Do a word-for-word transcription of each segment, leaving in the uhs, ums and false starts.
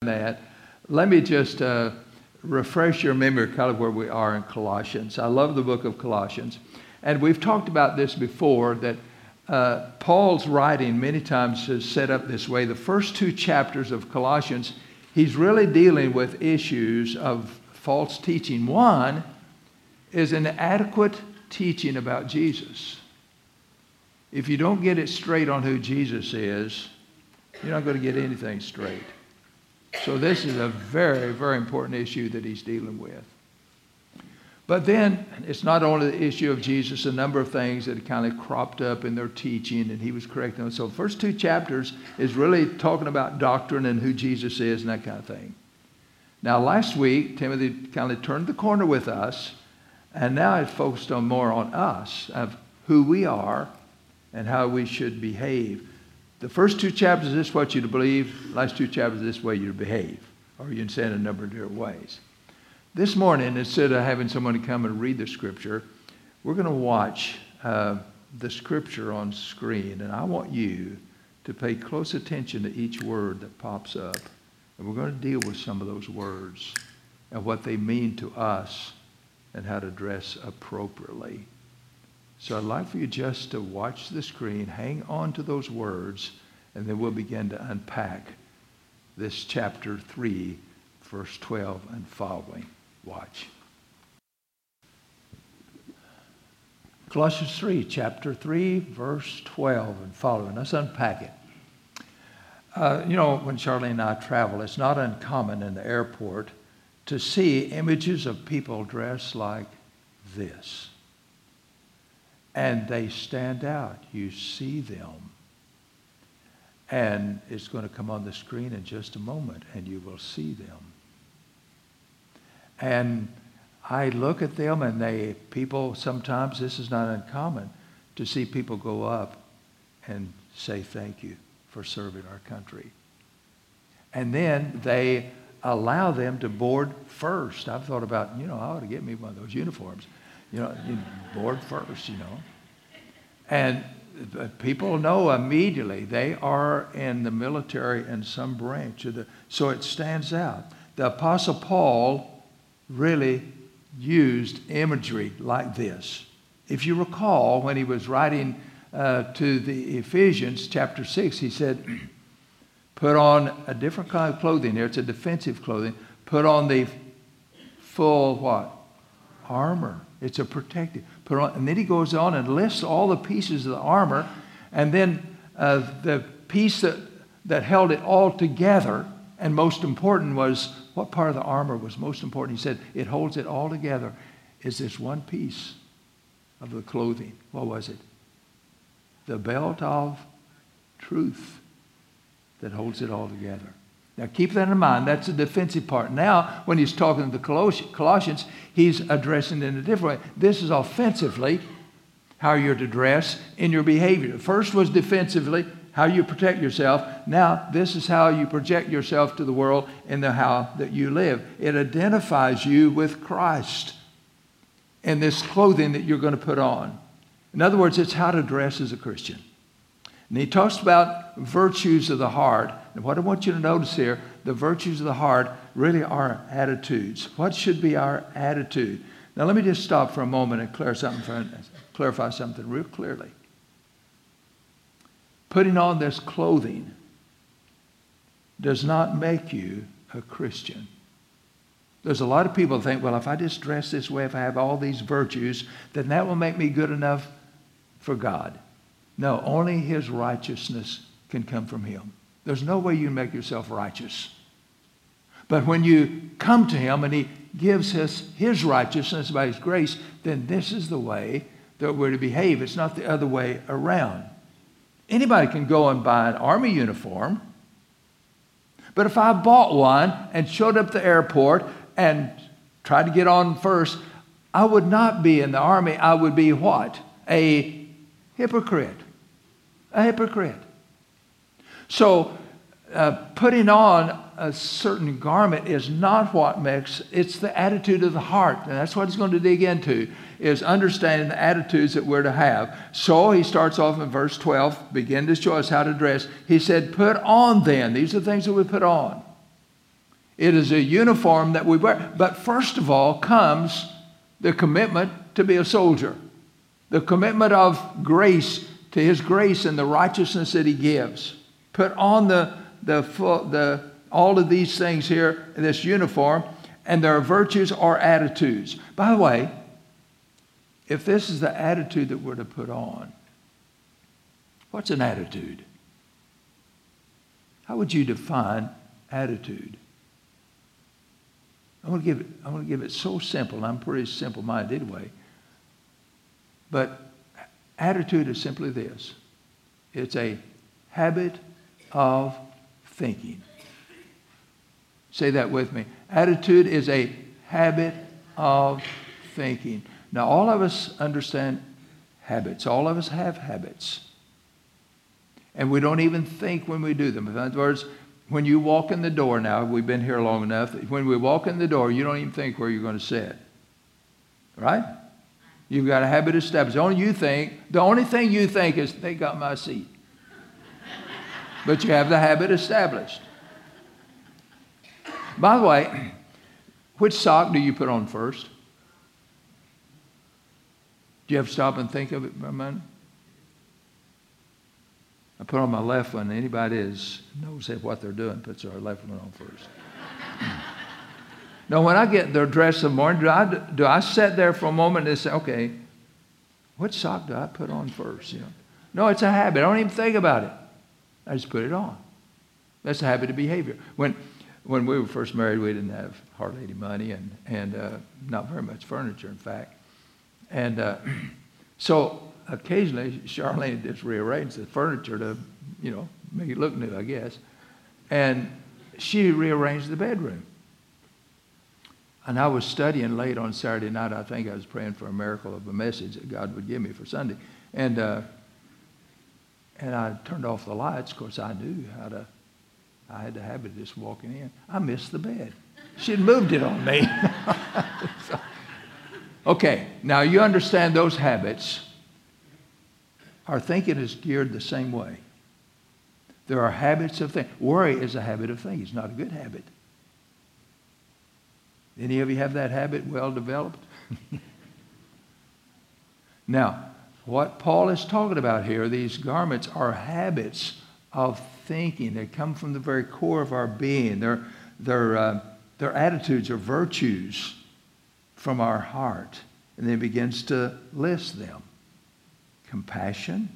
that, let me just uh, refresh your memory kind of where we are in Colossians. I love the book of Colossians. And we've talked about this before, that uh, Paul's writing many times is set up this way. The first two chapters of Colossians, he's really dealing with issues of false teaching. One is an adequate teaching about Jesus. If you don't get it straight on who Jesus is, you're not going to get anything straight. So this is a very, very important issue that he's dealing with. But then it's not only the issue of Jesus, a number of things that kind of cropped up in their teaching, and he was correcting them. So the first two chapters is really talking about doctrine and who Jesus is and that kind of thing. Now last week, Timothy kind of turned the corner with us, and now it's focused on more on us, of who we are and how we should behave. The first two chapters, this is what you to believe. Last two chapters, this way you to behave. Or you can say it in a number of different ways. This morning, instead of having someone come and read the scripture, we're going to watch uh, the scripture on screen. And I want you to pay close attention to each word that pops up. And we're going to deal with some of those words and what they mean to us and how to dress appropriately. So I'd like for you just to watch the screen, hang on to those words, and then we'll begin to unpack this chapter three, verse twelve and following. Watch. Colossians three, chapter three, verse twelve and following. Let's unpack it. Uh, you know, when Charlene and I travel, it's not uncommon in the airport to see images of people dressed like this. And they stand out. You see them. And it's going to come on the screen in just a moment, and you will see them. And I look at them, and they, people, sometimes this is not uncommon, to see people go up and say thank you for serving our country. And then they allow them to board first. I've thought about, you know, I ought to get me one of those uniforms. You know, you board first, you know. And people know immediately they are in the military in some branch of the, so it stands out. The Apostle Paul really used imagery like this. If you recall, when he was writing uh, to the Ephesians, chapter six, he said, put on a different kind of clothing here. It's a defensive clothing. Put on the full what? Armor. It's a protective. Put on, and then he goes on and lists all the pieces of the armor, and then uh, the piece that, that held it all together, and most important was, what part of the armor was most important? He said, it holds it all together, is this one piece of the clothing. What was it? The belt of truth that holds it all together. Now keep that in mind. That's the defensive part. Now, when he's talking to the Colossians, he's addressing it in a different way. This is offensively how you're to dress in your behavior. The first was defensively, how you protect yourself. Now, this is how you project yourself to the world in the how that you live. It identifies you with Christ in this clothing that you're going to put on. In other words, it's how to dress as a Christian. And he talks about virtues of the heart. And what I want you to notice here, the virtues of the heart really are attitudes. What should be our attitude? Now let me just stop for a moment and clear something for, clarify something real clearly. Putting on this clothing does not make you a Christian. There's a lot of people who think, well, if I just dress this way, if I have all these virtues, then that will make me good enough for God. No, only his righteousness can come from him. There's no way you can make yourself righteous. But when you come to him and he gives us his righteousness by his grace, then this is the way that we're to behave. It's not the other way around. Anybody can go and buy an army uniform. But if I bought one and showed up at the airport and tried to get on first, I would not be in the army. I would be what? A hypocrite. A hypocrite. So uh, putting on a certain garment is not what makes, it's the attitude of the heart. And that's what he's going to dig into, is understanding the attitudes that we're to have. So he starts off in verse twelve, begin to show us how to dress. He said, put on then. These are the things that we put on. It is a uniform that we wear. But first of all comes the commitment to be a soldier. The commitment of grace, to his grace and the righteousness that he gives. Put on the, the, the, all of these things here in this uniform, and there are virtues or attitudes. By the way, if this is the attitude that we're to put on, what's an attitude? How would you define attitude? I want to give it, I want to give it so simple. I'm pretty simple-minded anyway. But attitude is simply this. It's a habit of thinking. Say that with me. Attitude is a habit of thinking. Now, all of us understand habits. All of us have habits. And we don't even think when we do them. In other words, when you walk in the door now, we've been here long enough, when we walk in the door, you don't even think where you're going to sit. Right? You've got a habit established. The only, you think, the only thing you think is, they got my seat. But you have the habit established. By the way, which sock do you put on first? Do you ever stop and think of it for a minute? I put on my left one. Anybody is knows what they're doing puts their left one on first. Now, when I get there dressed in the morning, do I, do I sit there for a moment and say, okay, what sock do I put on first? You know? No, it's a habit. I don't even think about it. I just put it on. That's a habit of behavior. When when we were first married, we didn't have hardly any money and, and uh, not very much furniture, in fact. And uh, so occasionally, Charlene just rearranged the furniture to, you know, make it look new, I guess. And she rearranged the bedroom. And I was studying late on Saturday night. I think I was praying for a miracle of a message that God would give me for Sunday. And uh, and I turned off the lights. Of course, I knew how to. I had the habit of just walking in. I missed the bed. She had moved it on me. So, okay, now you understand those habits. Our thinking is geared the same way. There are habits of thinking. Worry is a habit of thinking. It's not a good habit. Any of you have that habit well developed? Now, what Paul is talking about here, these garments are habits of thinking. They come from the very core of our being. They're, they're, uh, they're attitudes or virtues from our heart. And then he begins to list them. Compassion,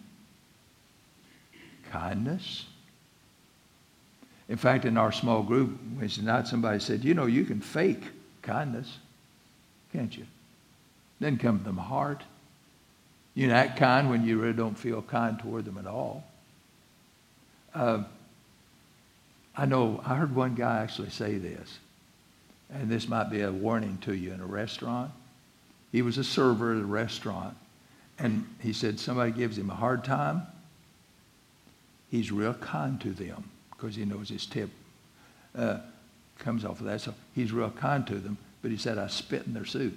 kindness. In fact, in our small group Wednesday night, somebody said, you know, you can fake kindness, can't you? Doesn't come from the heart. You can act kind when you really don't feel kind toward them at all. Uh, I know, I heard one guy actually say this, and this might be a warning to you in a restaurant. He was a server at a restaurant, and he said somebody gives him a hard time. He's real kind to them because he knows his tip uh, comes off of that. So he's real kind to them, but he said, I spit in their soup.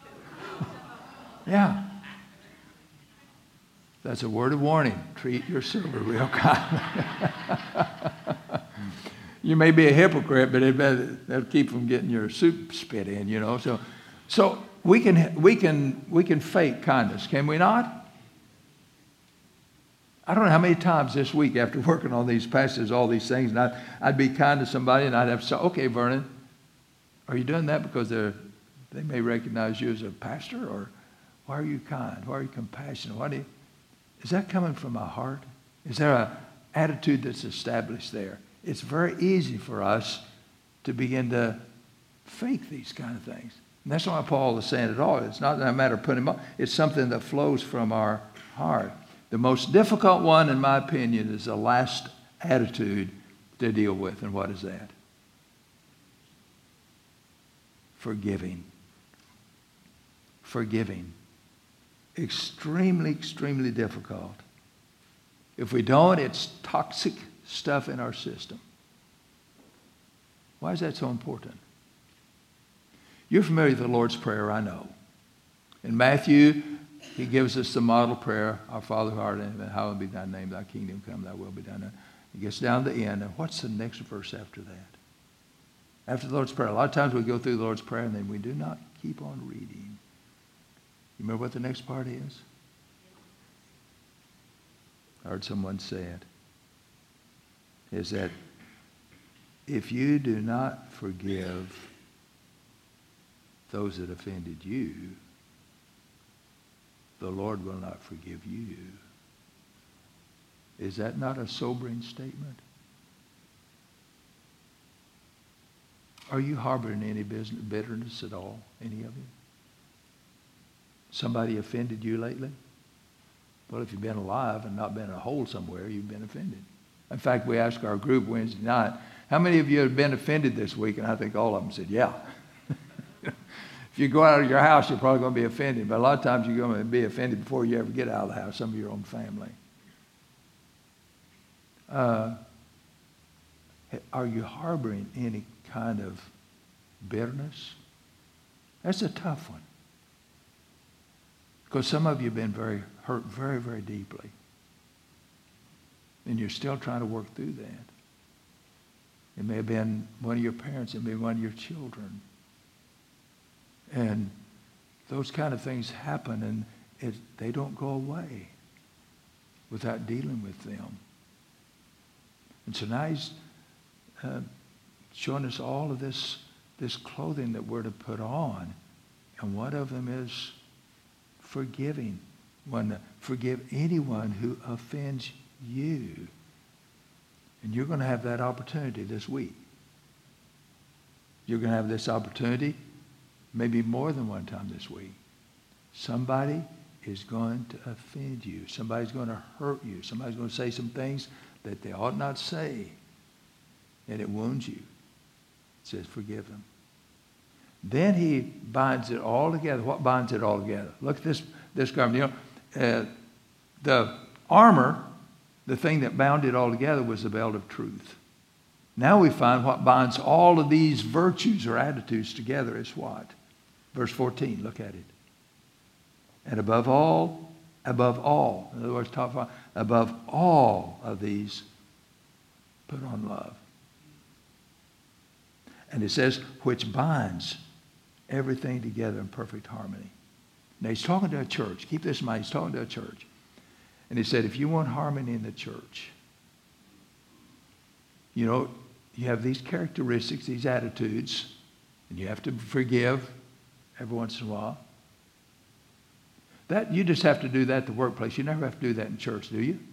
Yeah. That's a word of warning. Treat your server real kind. You may be a hypocrite, but it, that'll keep from getting your soup spit in, you know. So, so we can we can we can fake kindness, can we not? I don't know how many times this week after working on these passages, all these things, and I'd, I'd be kind to somebody, and I'd have to say, okay, Vernon, are you doing that because they're they may recognize you as a pastor, or why are you kind? Why are you compassionate? Why do you? Is that coming from my heart? Is there an attitude that's established there? It's very easy for us to begin to fake these kind of things. And that's not what Paul is saying at all. It's not a matter of putting them up. It's something that flows from our heart. The most difficult one, in my opinion, is the last attitude to deal with. And what is that? Forgiving. Forgiving. Extremely, extremely difficult. If we don't, it's toxic stuff in our system. Why is that so important? You're familiar with the Lord's Prayer, I know. In Matthew, he gives us the model prayer, Our Father who art in heaven, hallowed be thy name, thy kingdom come, thy will be done. He gets down to the end, and what's the next verse after that? After the Lord's Prayer. A lot of times we go through the Lord's Prayer and then we do not keep on reading. You remember what the next part is? I heard someone say it. Is that if you do not forgive those that offended you, the Lord will not forgive you. Is that not a sobering statement? Are you harboring any business, bitterness at all, any of you? Somebody offended you lately? Well, if you've been alive and not been in a hole somewhere, you've been offended. In fact, we asked our group Wednesday night, how many of you have been offended this week? And I think all of them said, yeah. If you go out of your house, you're probably going to be offended. But a lot of times you're going to be offended before you ever get out of the house, some of your own family. Uh, are you harboring any kind of bitterness? That's a tough one. Because some of you have been very hurt very, very deeply. And you're still trying to work through that. It may have been one of your parents. It may have been one of your children. And those kind of things happen, and it, they don't go away without dealing with them. And so now he's uh, showing us all of this, this clothing that we're to put on. And one of them is forgiving. One, forgive anyone who offends you. And you're going to have that opportunity this week. You're going to have this opportunity maybe more than one time this week. Somebody is going to offend you. Somebody's going to hurt you. Somebody's going to say some things that they ought not say. And it wounds you. It says forgive them. Then he binds it all together. What binds it all together? Look at this, this garment. You know, uh, the armor, the thing that bound it all together was the belt of truth. Now we find what binds all of these virtues or attitudes together is what? Verse fourteen, look at it. And above all, above all, in other words, top five, above all of these, put on love. And it says, which binds everything together in perfect harmony. Now he's talking to a church. Keep this in mind. He's talking to a church. And he said, if you want harmony in the church, you know, you have these characteristics, these attitudes, and you have to forgive every once in a while. That, you just have to do that at the workplace. You never have to do that in church, do you?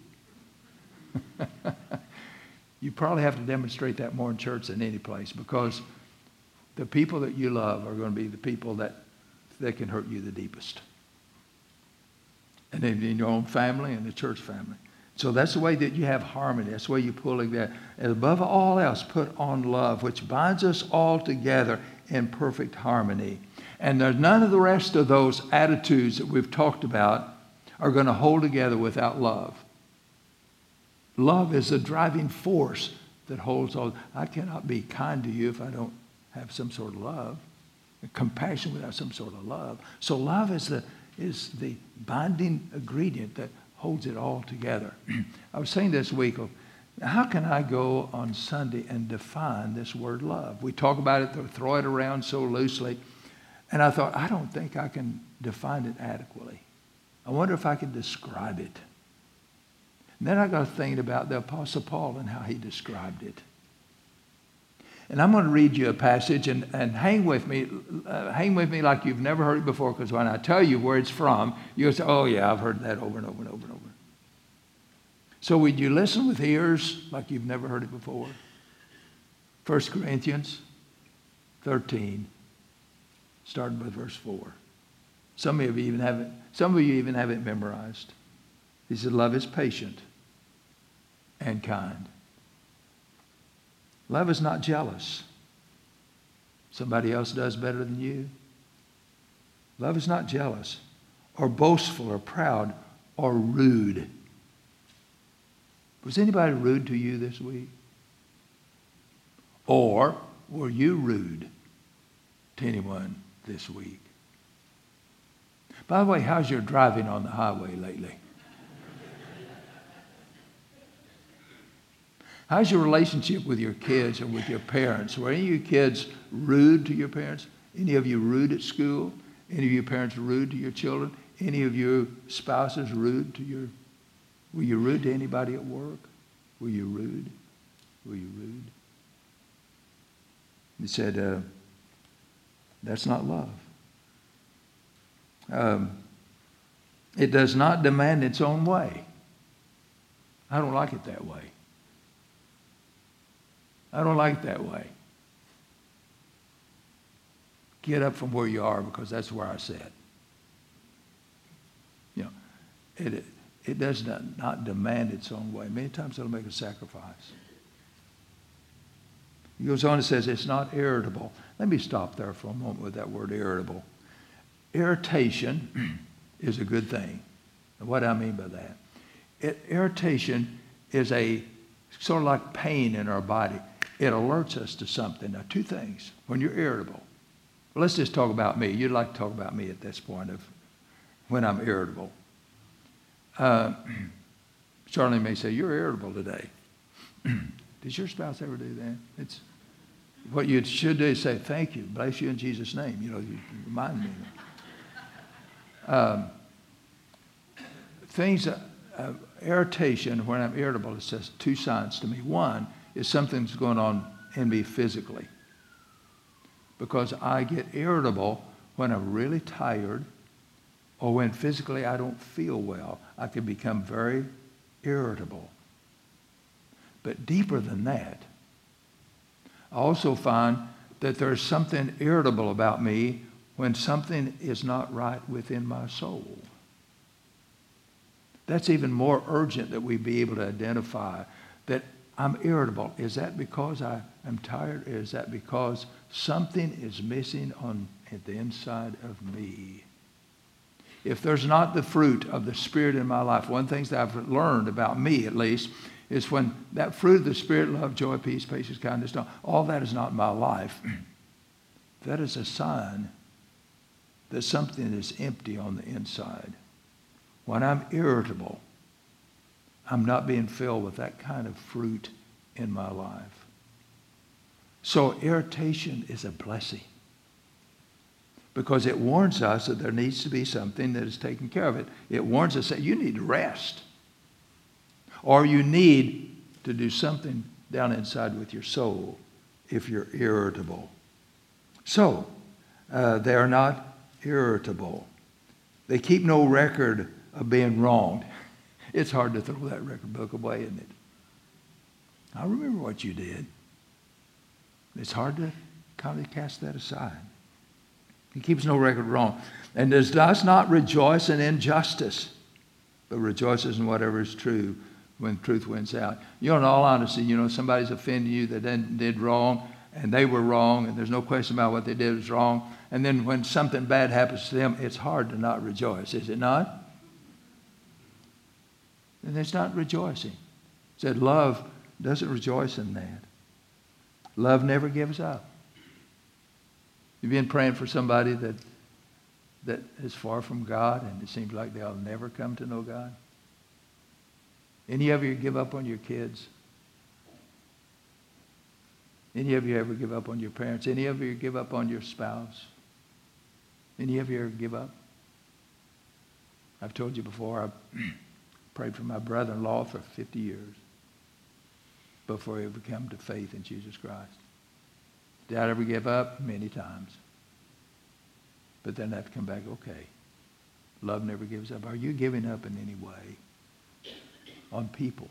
You probably have to demonstrate that more in church than any place, because the people that you love are going to be the people that, that can hurt you the deepest. And then in your own family and the church family. So that's the way that you have harmony. That's the way you're pulling that. And above all else, put on love, which binds us all together in perfect harmony. And there's none of the rest of those attitudes that we've talked about are going to hold together without love. Love is the driving force that holds all. I cannot be kind to you if I don't have some sort of love. Compassion without some sort of love. So love is the is the binding ingredient that holds it all together. I was saying this week, how can I go on Sunday and define this word love? We talk about it, throw it around so loosely. And I thought, I don't think I can define it adequately. I wonder if I can describe it. And then I got thinking about the Apostle Paul and how he described it. And I'm going to read you a passage, and, and hang with me. Uh, hang with me like you've never heard it before, because when I tell you where it's from, you'll say, oh yeah, I've heard that over and over and over and over. So would you listen with ears like you've never heard it before? First Corinthians thirteen, starting with verse four. Some of you even have it, some of you even have it memorized. He said, love is patient and kind. Love is not jealous. Somebody else does better than you. Love is not jealous or boastful or proud or rude. Was anybody rude to you this week? Or were you rude to anyone this week? By the way, how's your driving on the highway lately? How's your relationship with your kids and with your parents? Were any of your kids rude to your parents? Any of you rude at school? Any of your parents rude to your children? Any of your spouses rude to your... Were you rude to anybody at work? Were you rude? Were you rude? He said, uh, that's not love. Um, it does not demand its own way. I don't like it that way. I don't like it that way. Get up from where you are, because that's where I sit. You know, it, it does not, not demand its own way. Many times it'll make a sacrifice. He goes on and says, it's not irritable. Let me stop there for a moment with that word irritable. Irritation is a good thing. And what do I mean by that? It, irritation is a sort of like pain in our body. It alerts us to something. Now, two things. When you're irritable, well, let's just talk about me. You'd like to talk about me at this point of when I'm irritable. Uh, Charlie may say, you're irritable today. Does your spouse ever do that? It's what you should do is say, thank you, bless you in Jesus' name. You know, you remind me. Um, things, uh, uh, irritation, when I'm irritable, it says two signs to me. One is something's going on in me physically, because I get irritable when I'm really tired or when physically I don't feel well. I can become very irritable. But deeper than that, I also find that there's something irritable about me when something is not right within my soul. That's even more urgent that we be able to identify that I'm irritable. Is that because I am tired? Or is that because something is missing on at the inside of me? If there's not the fruit of the Spirit in my life, one of the things that I've learned about me at least is when that fruit of the Spirit, love, joy, peace, patience, kindness, all that is not in my life, that is a sign that something is empty on the inside. When I'm irritable, I'm not being filled with that kind of fruit in my life. So irritation is a blessing, because it warns us that there needs to be something that is taking care of it. It warns us that you need to rest, or you need to do something down inside with your soul if you're irritable. So, uh, they are not irritable. They keep no record of being wronged. It's hard to throw that record book away, isn't it? I remember what you did. It's hard to kind of cast that aside. He keeps no record wrong. And does, does not rejoice in injustice, but rejoices in whatever is true when truth wins out. You know, in all honesty, you know, somebody's offended you that did, did wrong, and they were wrong, and there's no question about what they did was wrong. And then when something bad happens to them, it's hard to not rejoice, is it not? And it's not rejoicing. It said love doesn't rejoice in that. Love never gives up. You've been praying for somebody that that is far from God, and it seems like they'll never come to know God? Any of you give up on your kids? Any of you ever give up on your parents? Any of you give up on your spouse? Any of you ever give up? I've told you before, I prayed for my brother-in-law for fifty years before he ever came to faith in Jesus Christ. Did I ever give up? Many times. But then I have to come back, okay. Love never gives up. Are you giving up in any way on people?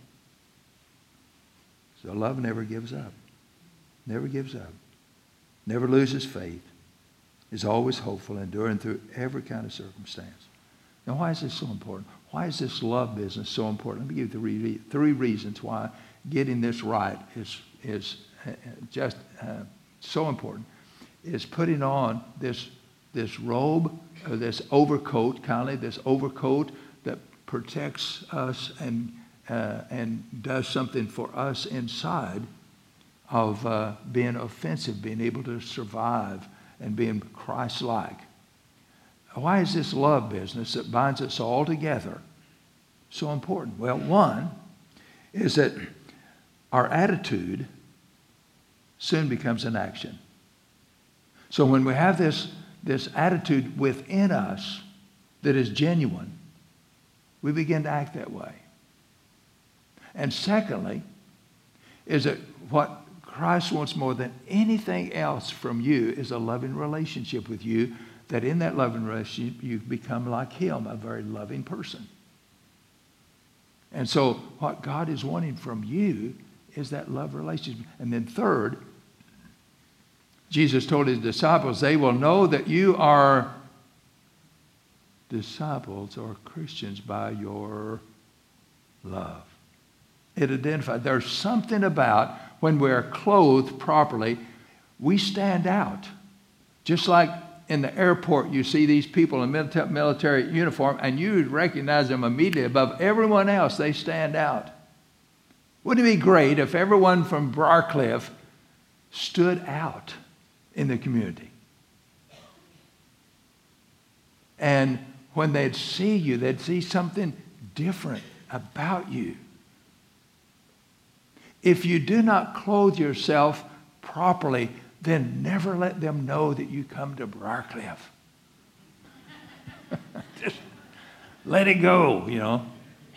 So love never gives up. Never gives up. Never loses faith. Is always hopeful, enduring through every kind of circumstance. Now, why is this so important? Why is this love business so important? Let me give you three, three reasons why getting this right is, is just uh, so important. Is putting on this, this robe, or this overcoat, kind of this overcoat that protects us and, uh, and does something for us inside of uh, being offensive, being able to survive, and being Christ-like. Why is this love business that binds us all together so important? Well, one is that our attitude soon becomes an action. So when we have this, this attitude within us that is genuine, we begin to act that way. And secondly, is that what Christ wants more than anything else from you is a loving relationship with you, that in that loving relationship you become like him, a very loving person. And so what God is wanting from you is that love relationship. And then third, Jesus told his disciples, they will know that you are disciples or Christians by your love. It identified. There's something about when we're clothed properly, we stand out. Just like in the airport, you see these people in military uniform, and you recognize them immediately above everyone else. They stand out. Wouldn't it be great if everyone from Briarcliff stood out in the community? And when they'd see you, they'd see something different about you. If you do not clothe yourself properly, then never let them know that you come to Briarcliff. Just let it go, you know.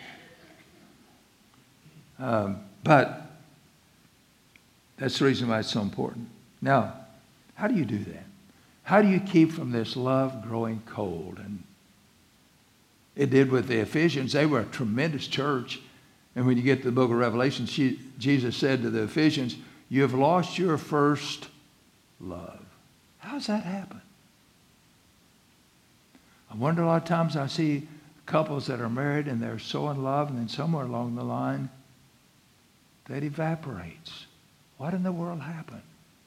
Um, but that's the reason why it's so important. Now, how do you do that? How do you keep from this love growing cold? And it did with the Ephesians. They were a tremendous church. And when you get to the book of Revelation, she, Jesus said to the Ephesians, you have lost your first love. How does that happen? I wonder a lot of times I see couples that are married and they're so in love, and then somewhere along the line, that evaporates. What in the world happened?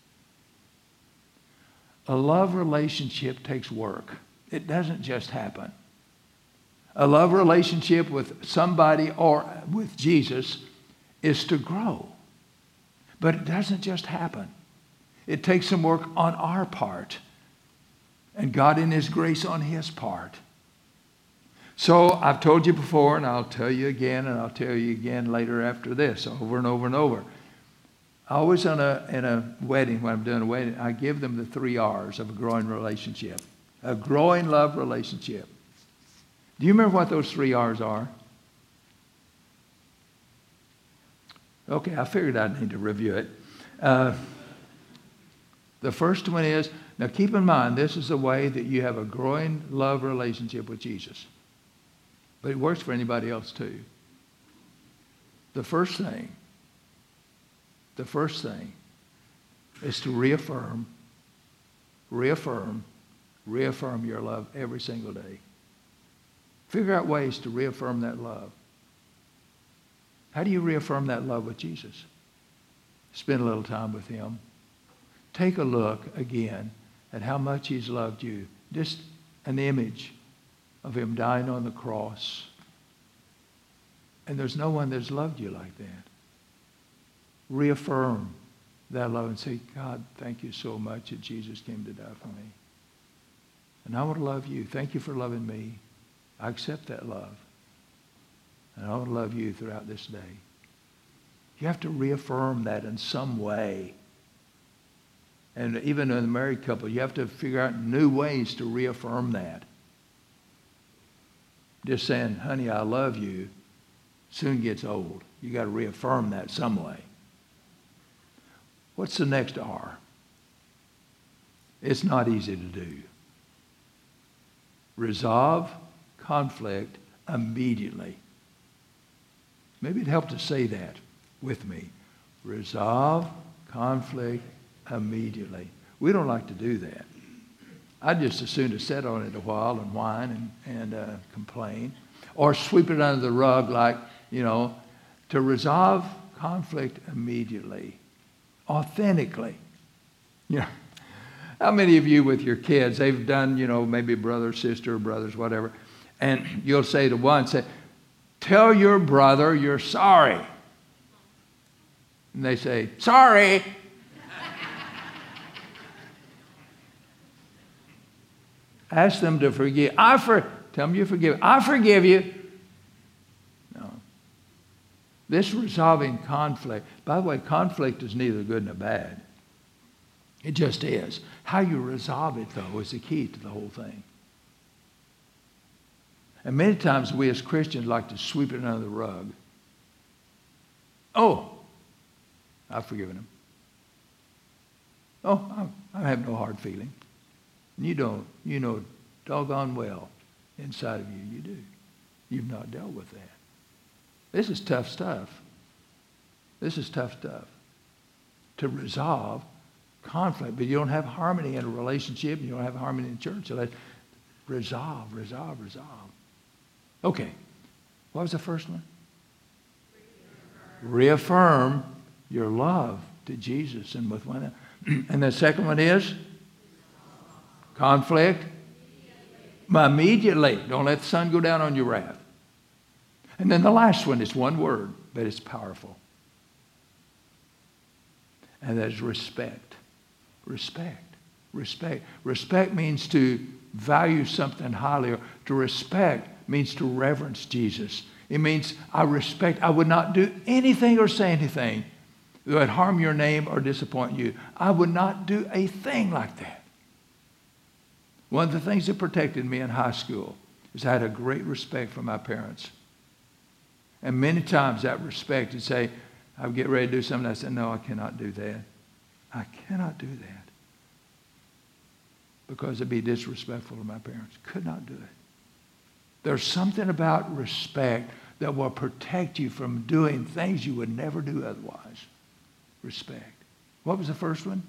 A love relationship takes work. It doesn't just happen. A love relationship with somebody or with Jesus is to grow. But it doesn't just happen. It takes some work on our part. And God in his grace on his part. So I've told you before, and I'll tell you again, and I'll tell you again later after this, over and over and over. I always in a, in a wedding, when I'm doing a wedding, I give them the three R's of a growing relationship. A growing love relationship. Do you remember what those three R's are? Okay, I figured I'd need to review it. Uh, the first one is, now keep in mind, this is the way that you have a growing love relationship with Jesus. But it works for anybody else too. The first thing, the first thing is to reaffirm, reaffirm, reaffirm your love every single day. Figure out ways to reaffirm that love. How do you reaffirm that love with Jesus? Spend a little time with him. Take a look again at how much he's loved you. Just an image of him dying on the cross. And there's no one that's loved you like that. Reaffirm that love and say, God, thank you so much that Jesus came to die for me. And I want to love you. Thank you for loving me. I accept that love. And I want to love you throughout this day. You have to reaffirm that in some way. And even in a married couple, you have to figure out new ways to reaffirm that. Just saying, honey, I love you, soon gets old. You got to reaffirm that some way. What's the next R? It's not easy to do. Resolve conflict immediately. Maybe it'd help to say that with me. Resolve conflict immediately. We don't like to do that. I'd just as soon to sit on it a while and whine and, and uh, complain, or sweep it under the rug like, you know, to resolve conflict immediately, authentically. You know, how many of you with your kids, they've done, you know, maybe brother, sister, brothers, whatever, and you'll say to one, say, tell your brother you're sorry. And they say, sorry. Ask them to forgive. I for, tell them you forgive. I forgive you. No. This resolving conflict. By the way, conflict is neither good nor bad. It just is. How you resolve it, though, is the key to the whole thing. And many times we as Christians like to sweep it under the rug. Oh, I've forgiven him. Oh, I have no hard feeling. And you don't. You know doggone well inside of you, you do. You've not dealt with that. This is tough stuff. This is tough stuff. To resolve conflict. But you don't have harmony in a relationship. You don't have harmony in church. So let's resolve, resolve, resolve. Okay. What was the first one? Reaffirm, Reaffirm your love to Jesus and with one another. And the second one is? Conflict. Immediately. Don't let the sun go down on your wrath. And then the last one is one word, but it's powerful. And that is respect. Respect. Respect. Respect means to value something highly. Or to respect means to reverence Jesus. It means I respect. I would not do anything or say anything that would harm your name or disappoint you. I would not do a thing like that. One of the things that protected me in high school is I had a great respect for my parents. And many times that respect would say, I would get ready to do something. I said, no, I cannot do that. I cannot do that. Because it'd be disrespectful to my parents. Could not do it. There's something about respect that will protect you from doing things you would never do otherwise. Respect. What was the first one?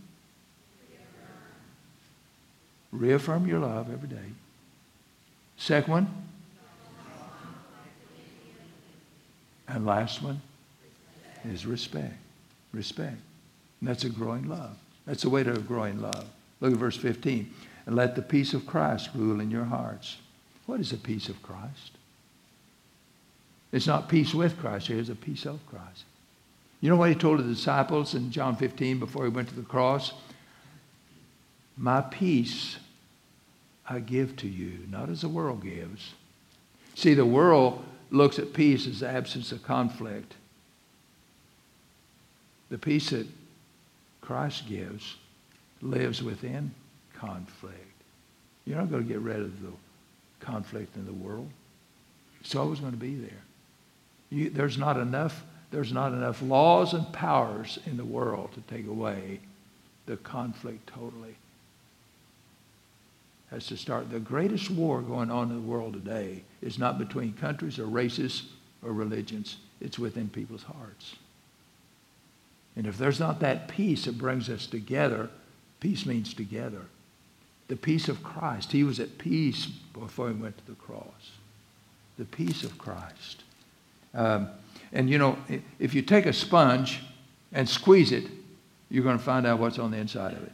Reaffirm, Reaffirm your love every day. Second one? And last one is respect. Respect. And that's a growing love. That's the way to a growing love. Look at verse fifteen. And let the peace of Christ rule in your hearts. What is the peace of Christ? It's not peace with Christ. Here's a peace of Christ. You know what he told the disciples in John fifteen before he went to the cross? My peace I give to you, not as the world gives. See, the world looks at peace as the absence of conflict. The peace that Christ gives lives within conflict. You're not going to get rid of the conflict in the world. It's always going to be there. You, there's not enough, there's not enough laws and powers in the world to take away the conflict totally. Has to start. The greatest war going on in the world today is not between countries or races or religions. It's within people's hearts. And if there's not that peace that brings us together, peace means together. The peace of Christ. He was at peace before he went to the cross. The peace of Christ. Um, and you know, if you take a sponge and squeeze it, you're going to find out what's on the inside of it.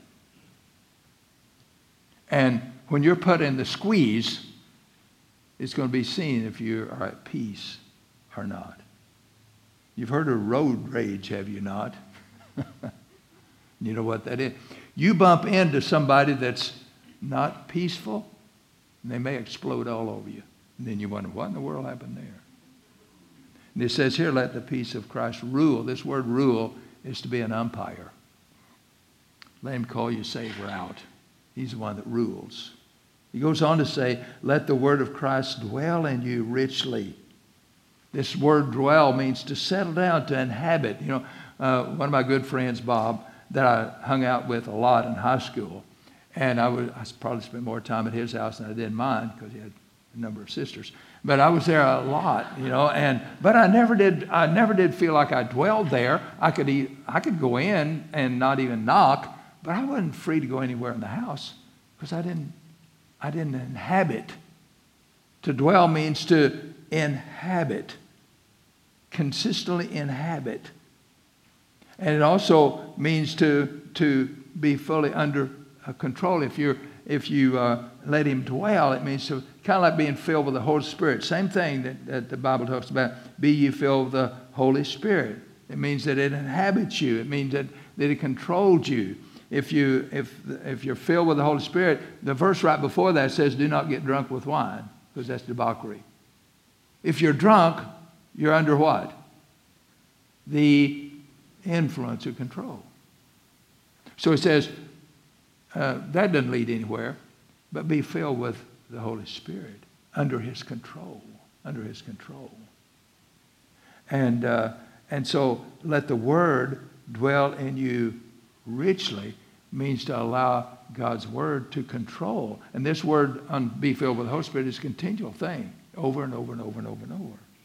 And when you're put in the squeeze, it's going to be seen if you are at peace or not. You've heard of road rage, have you not? You know what that is? You bump into somebody that's not peaceful, and they may explode all over you. And then you wonder, what in the world happened there? And it says here, let the peace of Christ rule. This word rule is to be an umpire. Let him call you Savior out. He's the one that rules. He goes on to say, let the word of Christ dwell in you richly. This word dwell means to settle down, to inhabit. You know, uh, one of my good friends, Bob, that I hung out with a lot in high school, and I would I probably spent more time at his house than I did mine because he had a number of sisters. But I was there a lot, you know, and but I never did. I never did feel like I dwelled there. I could eat, I could go in and not even knock, but I wasn't free to go anywhere in the house because I didn't. I didn't inhabit. To dwell means to inhabit, consistently inhabit. And it also means to, to be fully under control. If, you're, if you uh, let him dwell, it means to kind of like being filled with the Holy Spirit. Same thing that, that the Bible talks about, be ye filled with the Holy Spirit. It means that it inhabits you. It means that, that it controls you. If, you, if, if you're filled with the Holy Spirit, the verse right before that says, do not get drunk with wine, because that's debauchery. If you're drunk, you're under what? the influence or control. So it says, uh, that doesn't lead anywhere, but be filled with the Holy Spirit under his control, under his control. And, uh, and so let the word dwell in you richly means to allow God's word to control. And this word, on be filled with the Holy Spirit, is a continual thing, over and over and over and over and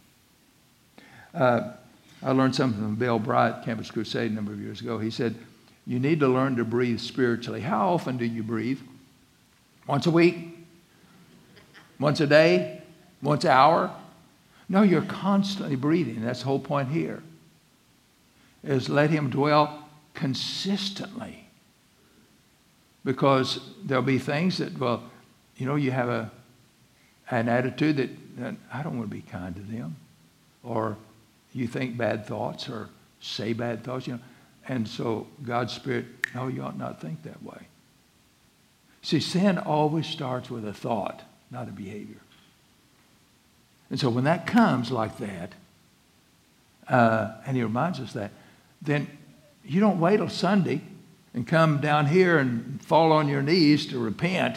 over. Uh, I learned something from Bill Bright, Campus Crusade, a number of years ago. He said, you need to learn to breathe spiritually. How often do you breathe? Once a week? Once a day? Once an hour? No, you're constantly breathing. That's the whole point here, is let him dwell consistently. Because there'll be things that, well, you know, you have a an attitude that, that I don't want to be kind to them. Or you think bad thoughts or say bad thoughts, you know. And so God's Spirit, no, you ought not think that way. See, sin always starts with a thought, not a behavior. And so when that comes like that, uh, and he reminds us that, then you don't wait till Sunday and come down here and fall on your knees to repent.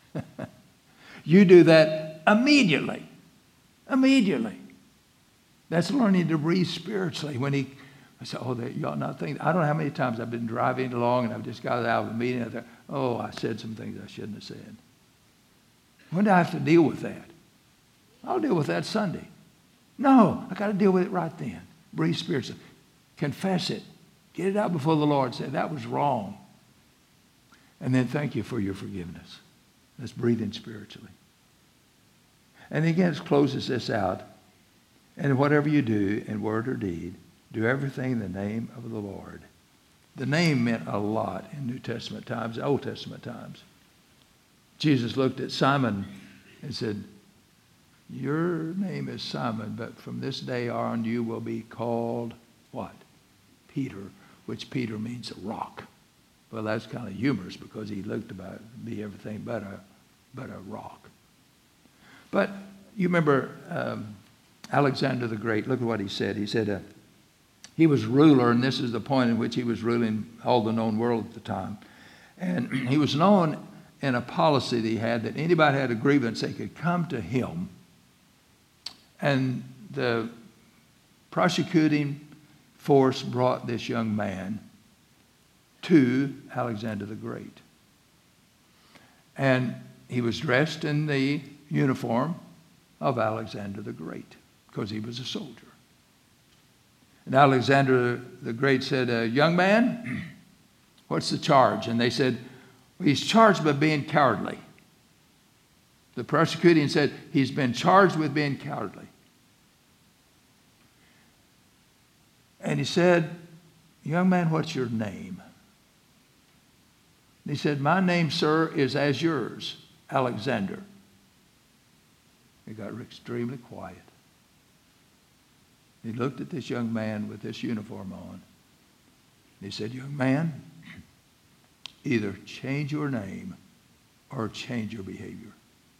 You do that immediately. Immediately. That's learning to breathe spiritually. When he, I said, oh, you ought not think. I don't know how many times I've been driving along and I've just got out of a meeting and I thought, oh, I said some things I shouldn't have said. When do I have to deal with that? I'll deal with that Sunday. No, I got to deal with it right then. Breathe spiritually. Confess it. Get it out before the Lord. Say, that was wrong. And then thank you for your forgiveness. Let's breathe in spiritually. And again, it closes this out. And whatever you do in word or deed, do everything in the name of the Lord. The name meant a lot in New Testament times, Old Testament times. Jesus looked at Simon and said, your name is Simon, but from this day on you will be called what? Peter, which Peter means a rock. Well, that's kind of humorous because he looked about to be everything but a, but a rock. But you remember um, Alexander the Great. Look at what he said. He said uh, he was ruler, and this is the point in which he was ruling all the known world at the time. And he was known in a policy that he had that anybody had a grievance, they could come to him. And the prosecuting force brought this young man to Alexander the Great. And he was dressed in the uniform of Alexander the Great because he was a soldier. And Alexander the Great said, uh, young man, what's the charge? And they said, well, he's charged with being cowardly. The prosecuting said, he's been charged with being cowardly. And he said, young man, what's your name? And he said, my name, sir, is as yours, Alexander. He got extremely quiet. He looked at this young man with this uniform on. And he said, young man, either change your name or change your behavior.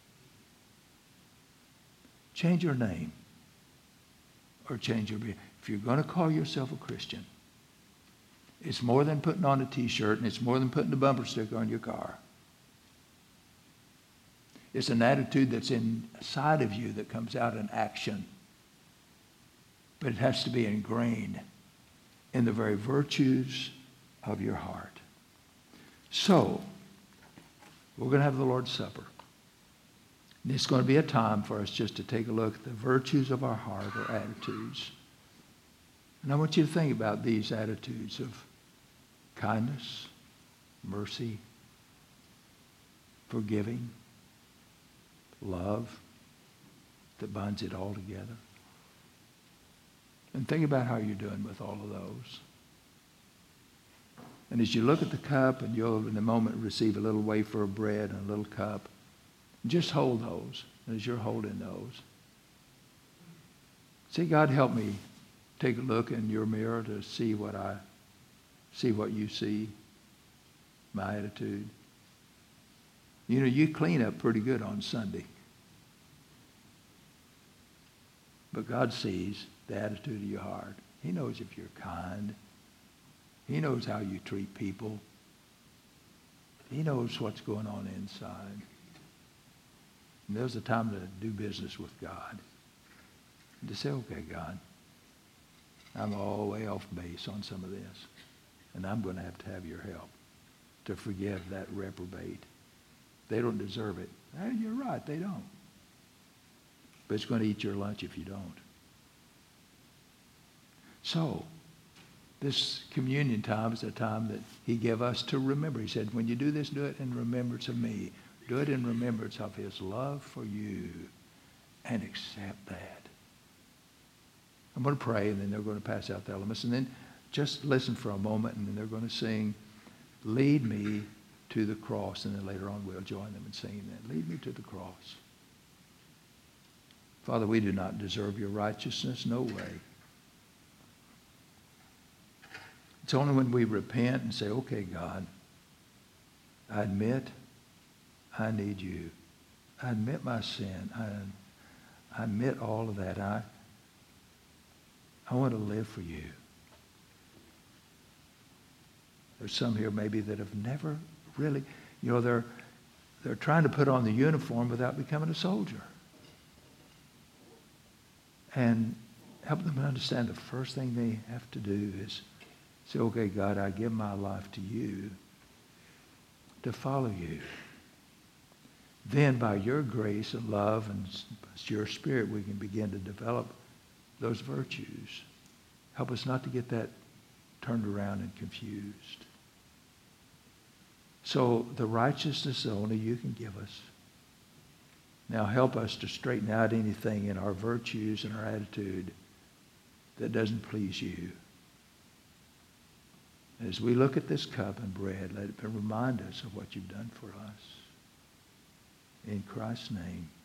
Change your name or change your behavior. If you're going to call yourself a Christian, it's more than putting on a T-shirt, and it's more than putting a bumper sticker on your car. It's an attitude that's inside of you that comes out in action. But it has to be ingrained in the very virtues of your heart. So, we're going to have the Lord's Supper. And it's going to be a time for us just to take a look at the virtues of our heart or attitudes. And I want you to think about these attitudes of kindness, mercy, forgiving, love that binds it all together. And think about how you're doing with all of those. And as you look at the cup, and you'll in a moment receive a little wafer of bread and a little cup, just hold those. And as you're holding those, say, God, help me take a look in your mirror to see what I see, what you see, my attitude. You know, you clean up pretty good on Sunday. But God sees the attitude of your heart. He knows if you're kind. He knows how you treat people. He knows what's going on inside. And there's a time to do business with God. And to say, okay, God, I'm all the way off base on some of this. And I'm going to have to have your help to forgive that reprobate. They don't deserve it. Eh, you're right, they don't. But it's going to eat your lunch if you don't. So, this communion time is a time that he gave us to remember. He said, when you do this, do it in remembrance of me. Do it in remembrance of his love for you. And accept that. I'm going to pray, and then they're going to pass out the elements. And then just listen for a moment, and then they're going to sing, Lead Me to the Cross. And then later on we'll join them in singing that. Lead me to the cross. Father, we do not deserve your righteousness. No way. It's only when we repent and say, okay, God, I admit I need you. I admit my sin. I, I admit all of that. I, I want to live for you. There's some here maybe that have never really, you know, they're, they're trying to put on the uniform without becoming a soldier. And help them understand the first thing they have to do is say, okay, God, I give my life to you to follow you. Then by your grace and love and your spirit, we can begin to develop those virtues. Help us not to get that turned around and confused. So the righteousness that only you can give us. Now help us to straighten out anything in our virtues and our attitude that doesn't please you. As we look at this cup and bread, let it remind us of what you've done for us. In Christ's name.